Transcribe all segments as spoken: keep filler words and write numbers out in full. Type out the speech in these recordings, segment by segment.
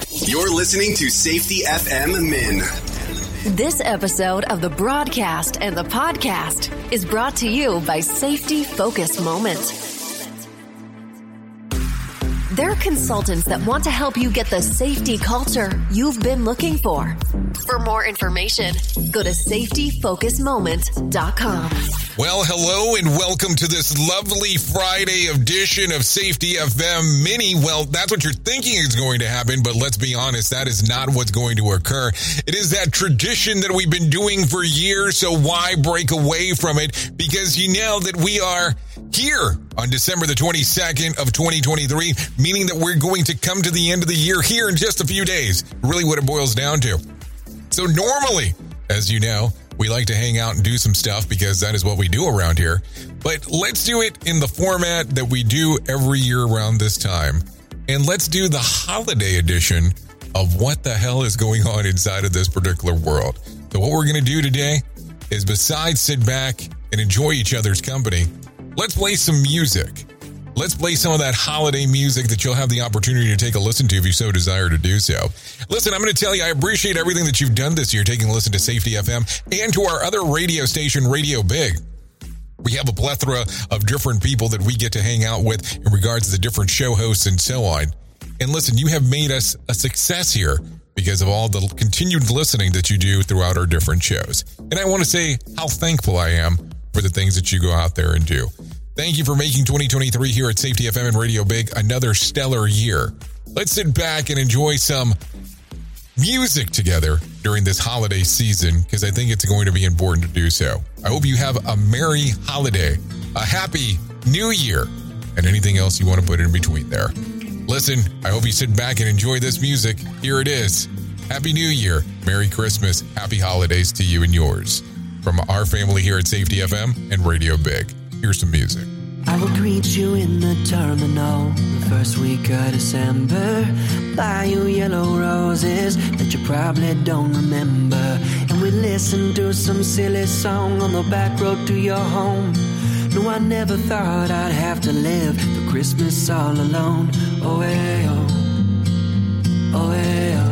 You're listening to Safety F M Min. This episode of the broadcast and the podcast is brought to you by Safety Focus Moment. They're consultants that want to help you get the safety culture you've been looking for. For more information, go to safety focus moment dot com. Well, hello and welcome to this lovely Friday edition of Safety F M Mini. Well, that's what you're thinking is going to happen, but let's be honest, that is not what's going to occur. It is that tradition that we've been doing for years, so why break away from it? Because you know that we are here on December the twenty-second of twenty twenty-three, meaning that we're going to come to the end of the year here in just a few days. Really what it boils down to. So normally, as you know, we like to hang out and do some stuff because that is what we do around here. But let's do it in the format that we do every year around this time. And let's do the holiday edition of what the hell is going on inside of this particular world. So what we're going to do today is, besides sit back and enjoy each other's company, let's play some music. Let's play some of that holiday music that you'll have the opportunity to take a listen to if you so desire to do so. Listen, I'm going to tell you, I appreciate everything that you've done this year, taking a listen to Safety F M and to our other radio station, Radio Big. We have a plethora of different people that we get to hang out with in regards to the different show hosts and so on. And listen, you have made us a success here because of all the continued listening that you do throughout our different shows. And I want to say how thankful I am for the things that you go out there and do. Thank you for making twenty twenty-three here at Safety F M and Radio Big another stellar year. Let's sit back and enjoy some music together during this holiday season because I think it's going to be important to do so. I hope you have a merry holiday, a happy new year, and anything else you want to put in between there. Listen, I hope you sit back and enjoy this music. Here it is. Happy New Year, Merry Christmas, Happy Holidays to you and yours. From our family here at Safety F M and Radio Big. Here's some music. I will greet you in the terminal the first week of December. Buy you yellow roses that you probably don't remember. And we listen to some silly song on the back road to your home. No, I never thought I'd have to live the Christmas all alone. Oh, hey, oh. Oh, hey, oh.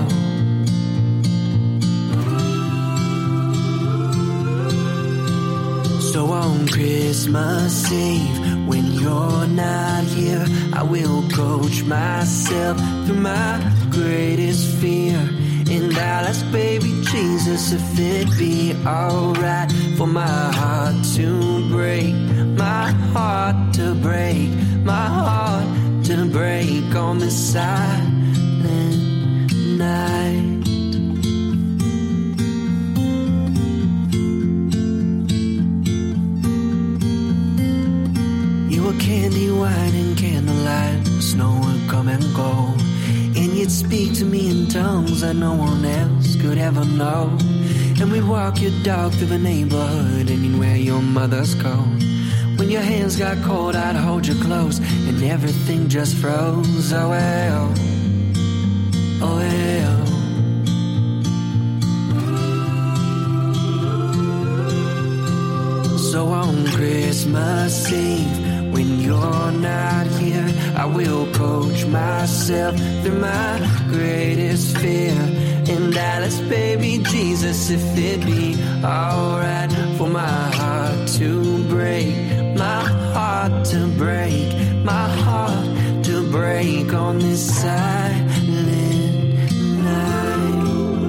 So on Christmas Eve, when you're not here, I will coach myself through my greatest fear. And I'll ask baby Jesus if it'd be alright for my heart to break, my heart to break, my heart to break on this silent night. Candy, wine, and candlelight, snow would come and go, and you'd speak to me in tongues that no one else could ever know. And we'd walk your dog through the neighborhood, and you'd wear your mother's coat. When your hands got cold, I'd hold you close, and everything just froze. Oh, hey, oh. Oh, hey, oh. So on Christmas Eve, when you're not here, I will coach myself through my greatest fear. And I'll ask baby Jesus if it'd be alright for my heart to break, my heart to break, my heart to break on this silent night.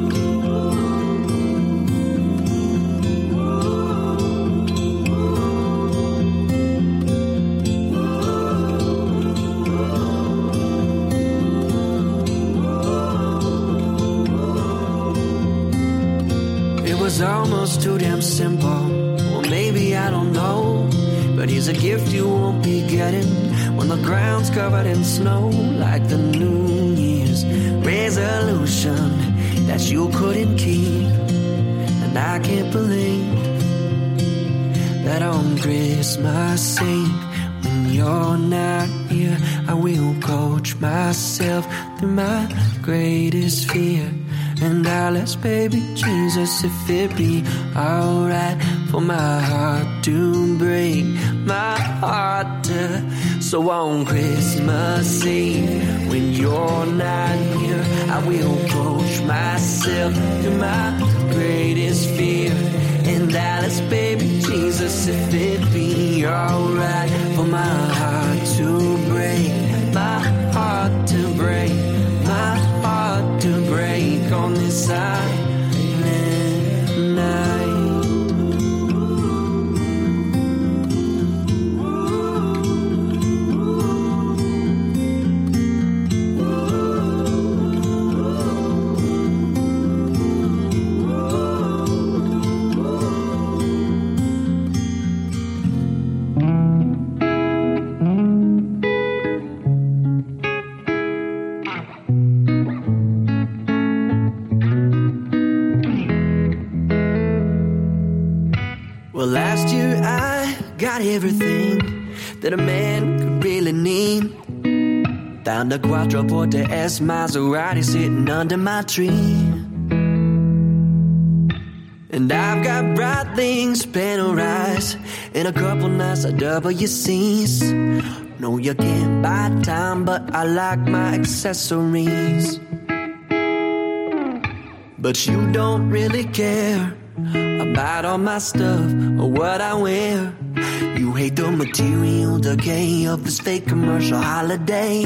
It's almost too damn simple. Well, maybe I don't know, but here's a gift you won't be getting when the ground's covered in snow, like the New Year's resolution that you couldn't keep. And I can't believe that on Christmas Eve, when you're not here, I will coach myself through my greatest fear. And I'll ask baby Jesus if it be alright for my heart to break, my heart to. So on Christmas Eve, when you're not here, I I will approach myself through my greatest fear. In Dallas, baby, Jesus, if it be alright for my heart to break, my heart to break, my heart to break on this silent night. Well, last year I got everything that a man could really need. Found a Quattroporte S Maserati sitting under my tree. And I've got bright things, Panerais, and a couple nice W Cs. No, you can't buy time, but I like my accessories. But you don't really care about all my stuff or what I wear. You hate the material decay of this fake commercial holiday.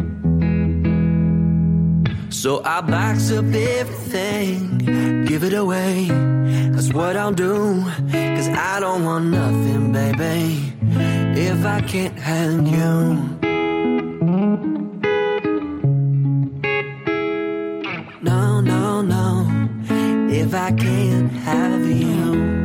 So I box up everything, give it away. That's what I'll do, cause I don't want nothing, baby, if I can't have you. No, no, no, if I can't have you.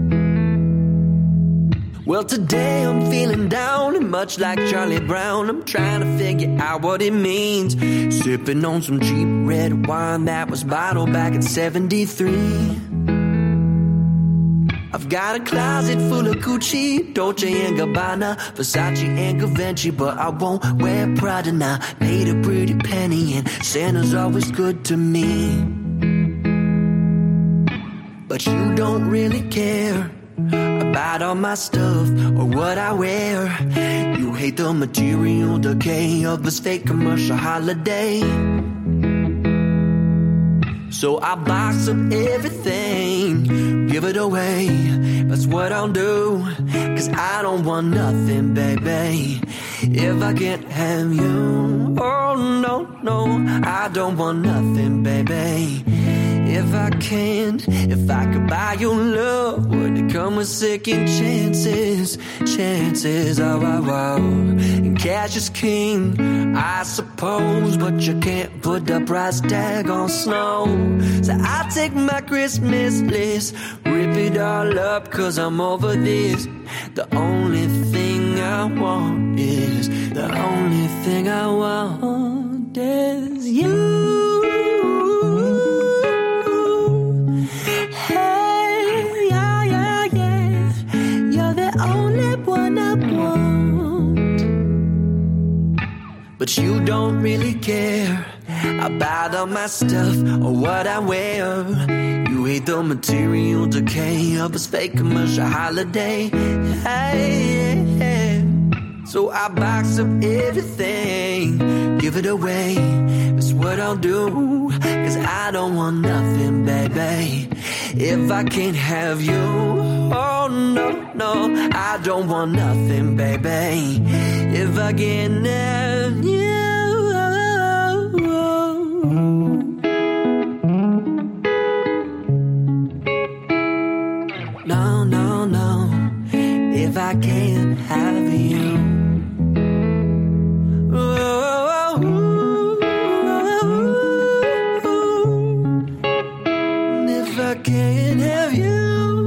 Well, today I'm feeling down, and much like Charlie Brown, I'm trying to figure out what it means. Sipping on some cheap red wine that was bottled back in seventy-three. I've got a closet full of Gucci, Dolce and Gabbana, Versace and Givenchy, but I won't wear Prada now. Paid a pretty penny and Santa's always good to me. But you don't really care about all my stuff or what I wear. You hate the material decay of this fake commercial holiday. So I box up everything, give it away. That's what I'll do, cause I don't want nothing, baby, if I can't have you. Oh no, no, I don't want nothing, baby, if I can't. If I could buy your love, would it come with second chances? Chances, oh, oh, oh. And cash is king, I suppose, but you can't put the price tag on snow. So I take my Christmas list, rip it all up, cause I'm over this. The only thing I want is, the only thing I want is you. Hey, yeah, yeah, yeah, you're the only one I want. But you don't really care about all my stuff or what I wear. You hate the material decay of this fake commercial holiday. Hey, yeah. So I box up everything, give it away. That's what I'll do, cause I don't want nothing, baby, if I can't have you. Oh no, no, I don't want nothing, baby, if I can't have you. No, no, no, if I can't have you. Oh, if I can't have you.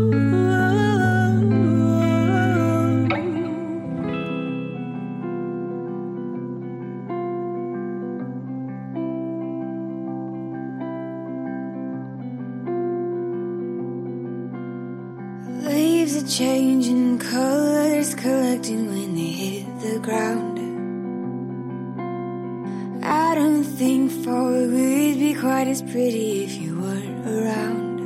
Leaves are changing colors, collecting when they hit the ground. I don't think fall would be quite as pretty if you weren't around.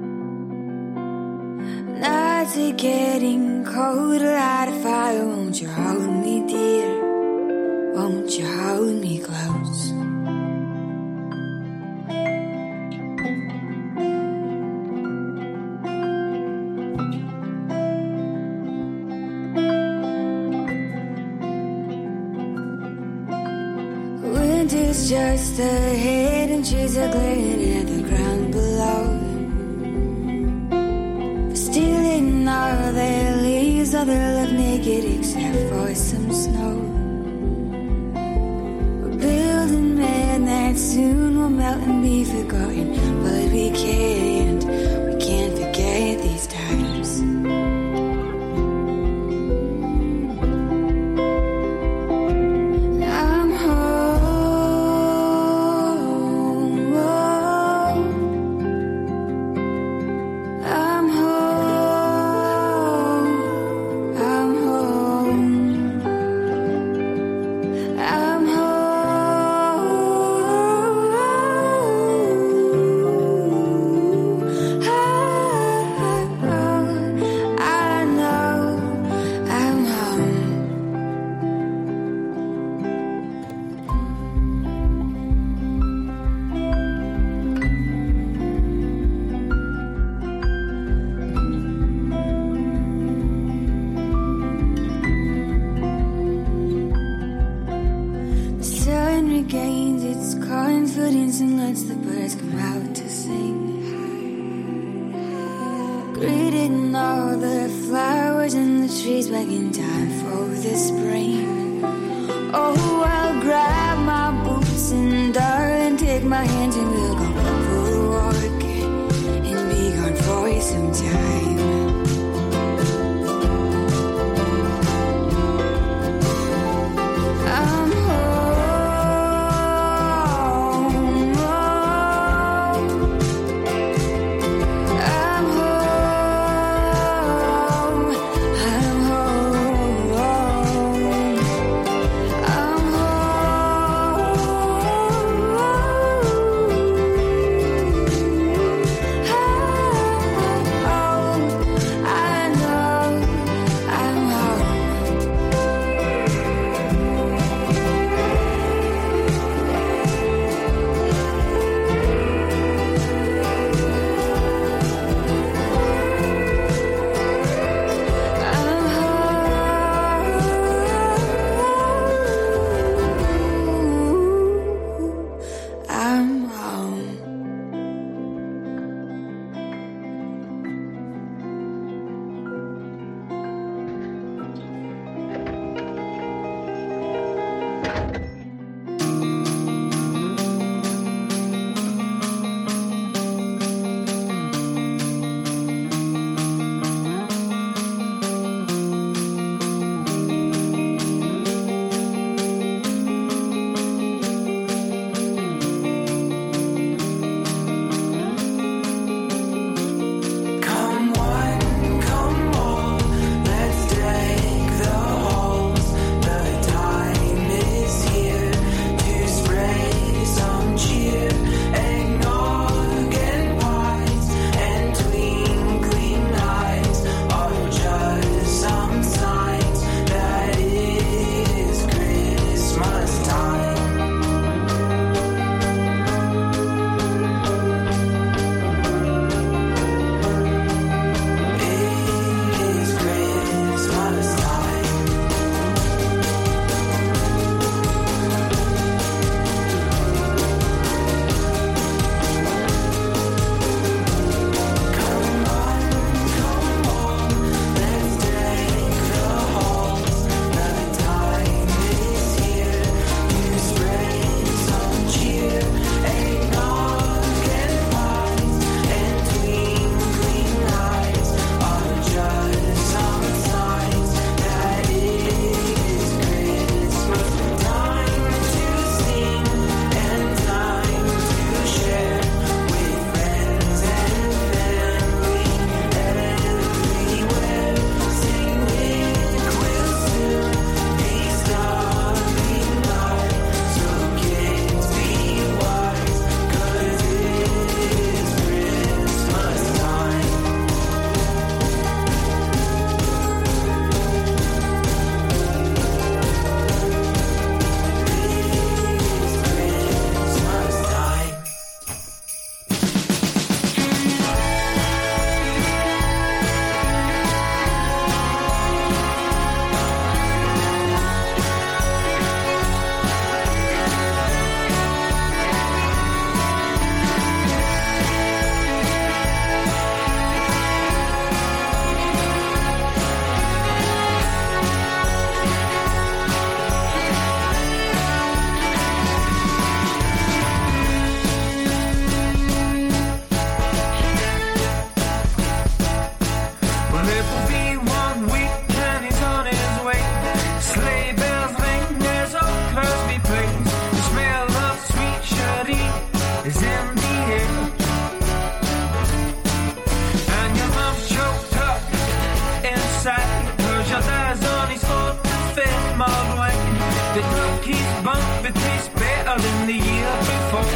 Nights are getting cold, light a fire, won't you hold me dear? Won't you hold me close? just ahead and trees are glaring at the ground below. Stealing all their leaves, all their love naked except for some snow. We're building men that soon will melt and be forgotten, but we can't, we can't forget these times. Gains its confidence and lets the birds come out to sing. Greeting all the flowers and the trees back in time for the spring. Oh, I'll grab my boots and darling, take my hands and we'll go for a walk and be gone for some time. I'm home. is in the air. And your mom's choked up inside, cause your dad's on his fourth and fifth mile away. The cookies bump, it tastes better than the year before.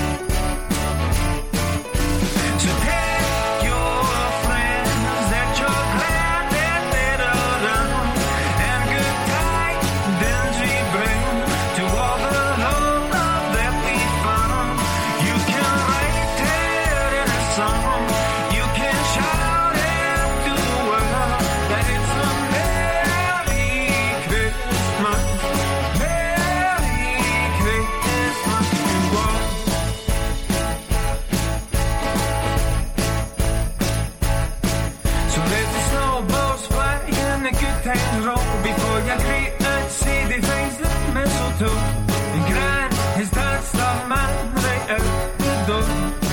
So take your friends that you're glad that they're around, and good tidings we bring to all the love that we found. You can write it in a song, you can shout it to the world that it's a Merry Christmas, Merry Christmas to all. So let the snowballs fly and the good times roll before you greet and see the things that mistletoe. And Gran has danced the man right out the door.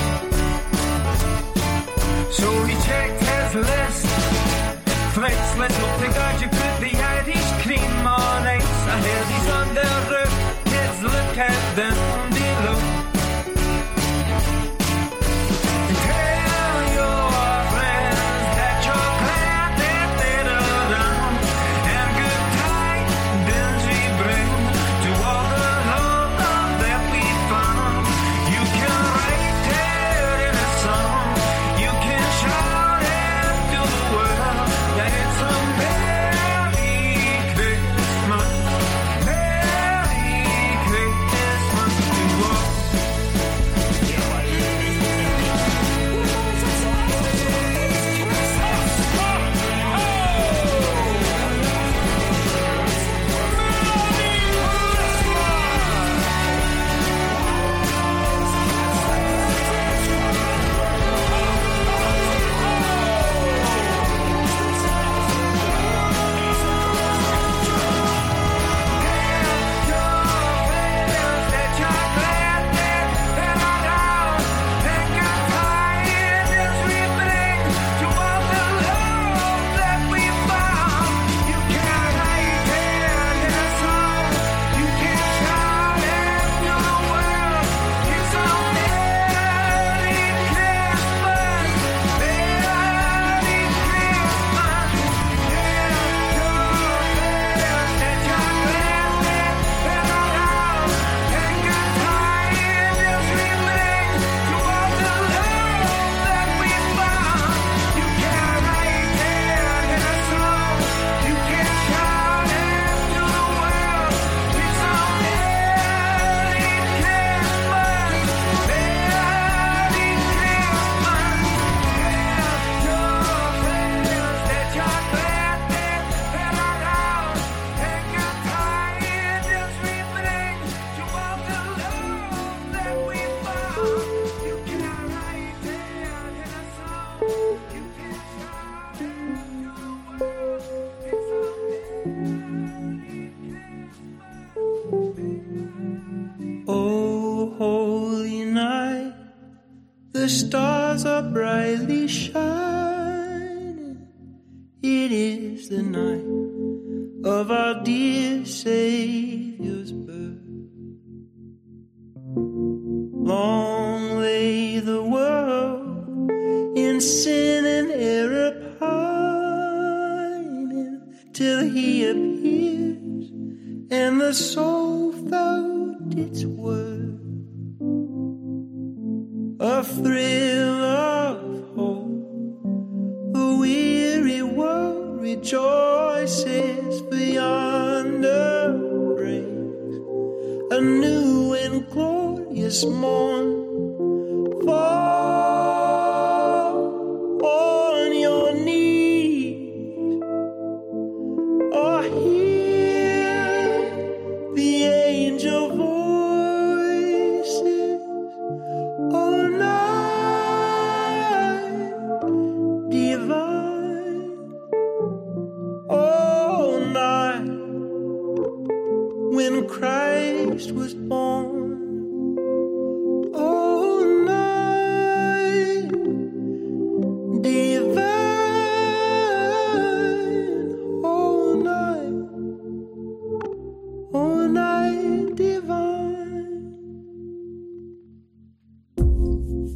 So he checked his list. Fritz, let's hope to God you put the Irish cream on ice. I heard he's on the roof, kids look at them below. And tell your friends that you're glad that they're around, and good tidings we bring to all the love that we found. You can write it in a song, you can shout it to the world that it's a Merry Christmas, Merry Christmas to all. Oh, holy night, the stars are brightly shining. It is the night of our dear Savior's birth. Long lay the world in sin and error pining, till he appears and the soul felt its worth. A thrill of hope, the weary world rejoices, for yonder breaks a new and glorious morn. Fall on your knees, or hear the angel voices. Oh, night divine, oh, night when Christ was born. Oh,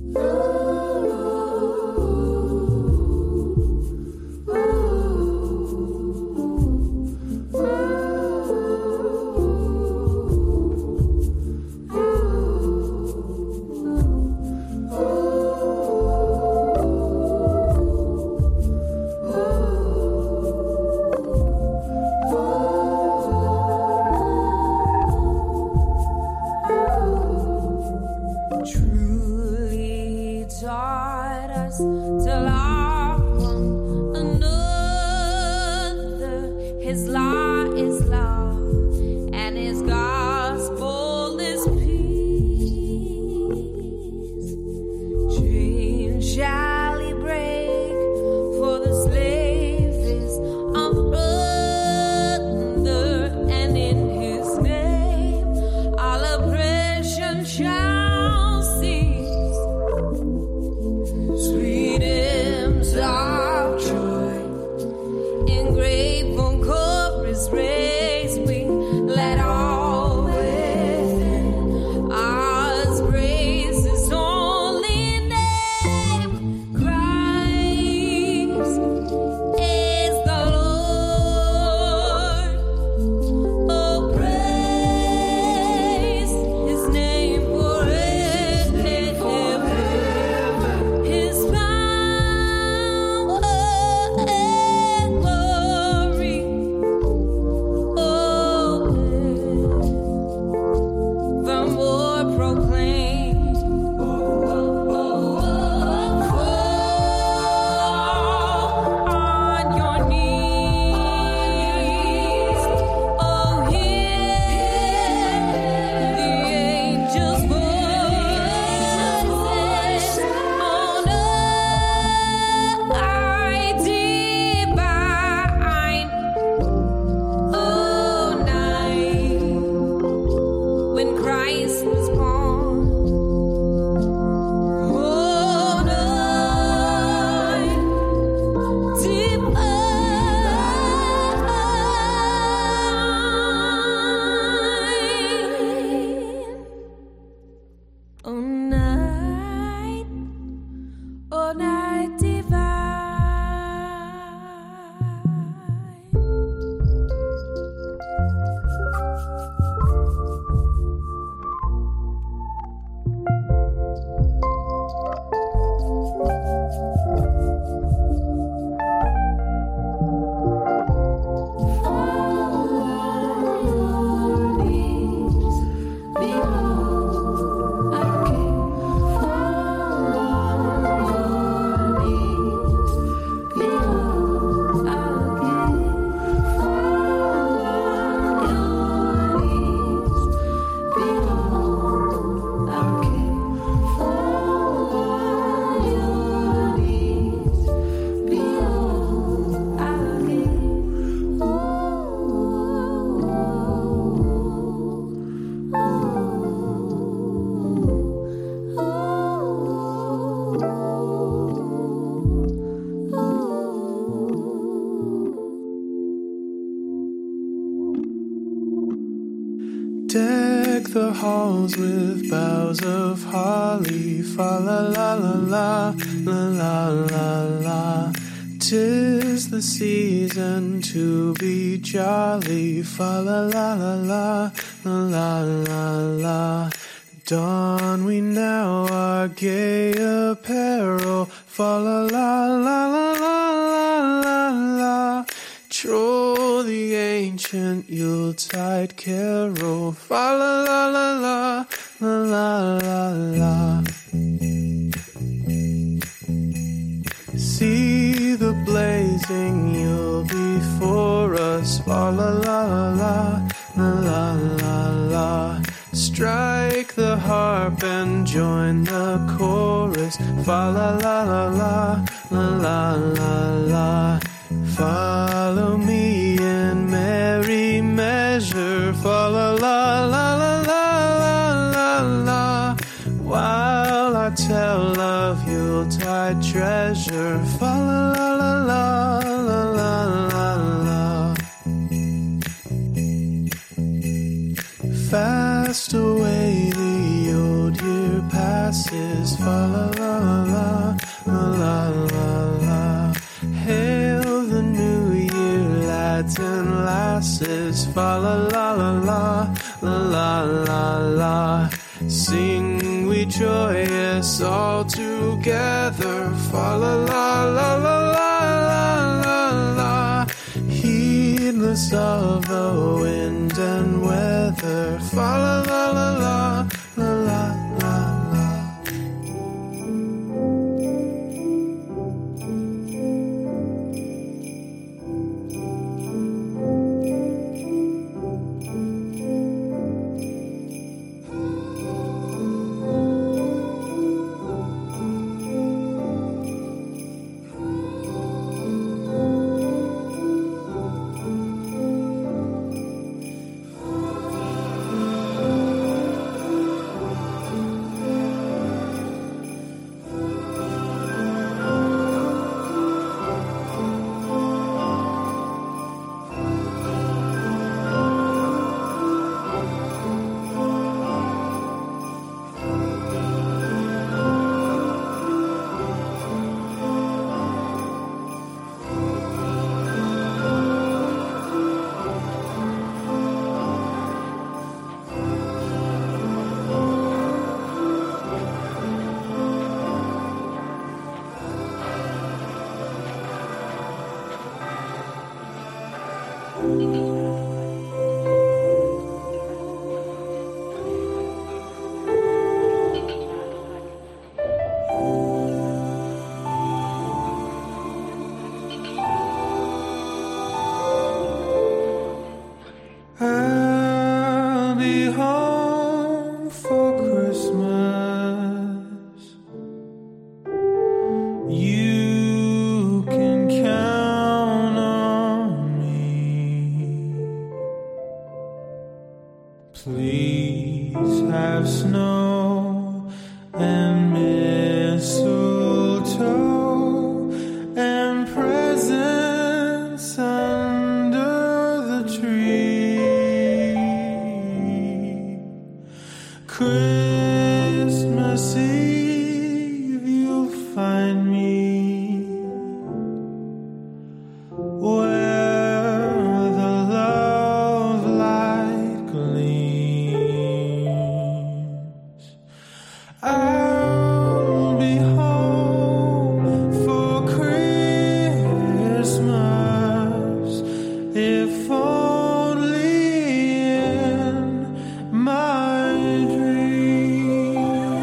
Deck the halls with boughs of holly, fa la la la la, la la la la. 'Tis the season to be jolly, fa la la la la, la la la la. Don we now our gay apparel, fa la la la la la la la. Troll the ancient Yuletide carol, fa la la la la, la la la la. See the blazing Yule before us, fa la la la la, la la la. Strike the harp and join the chorus, fa la la la la, la la la la. Follow me in merry measure, fa la la la la la la la. While I tell of Yuletide treasure, fa la la la la la la la la. Fast away the old year passes. masses. Fa la la la la la la la. Hail the new year, lads and lasses. Fa la la la la la la la la. Sing we joyous all together. Fa la la la la la la la la. Heedless of the wind and weather. Fa la la la la la la la la. I'll be home for Christmas. You can count on me. Please have snow and mistletoe and presents under the tree. Christmas Eve you'll find me where the love light gleams. I'll be home for Christmas, if only in my dream.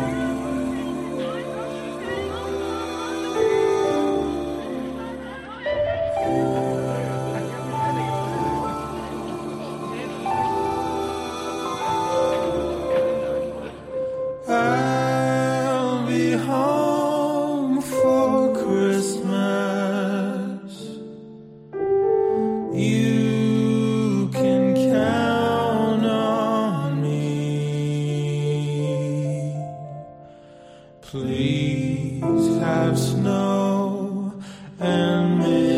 I'll be home for Christmas. You can count on me. Please have snow and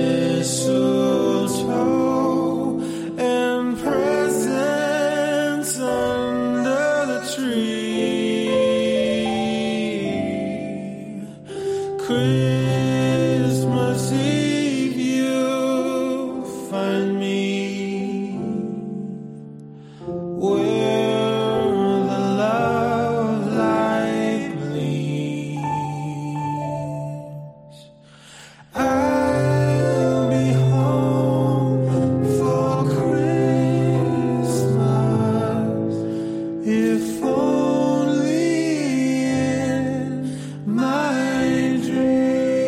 mistletoe and presents under the tree. Christmas Eve you'll find me where the love light gleams. I'll be home for Christmas, if only in my dream.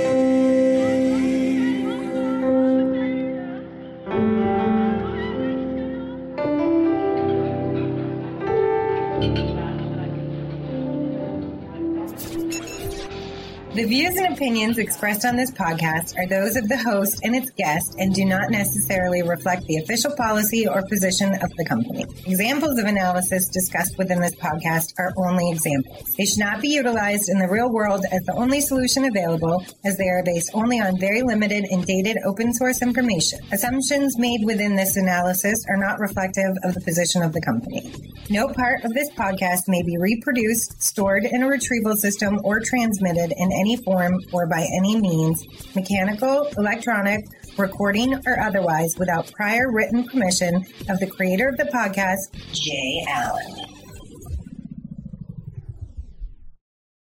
The views and opinions expressed on this podcast are those of the host and its guest and do not necessarily reflect the official policy or position of the company. Examples of analysis discussed within this podcast are only examples. They should not be utilized in the real world as the only solution available, as they are based only on very limited and dated open source information. Assumptions made within this analysis are not reflective of the position of the company. No part of this podcast may be reproduced, stored in a retrieval system, or transmitted in any form or by any means, mechanical, electronic, recording, or otherwise, without prior written permission of the creator of the podcast, Jay Allen.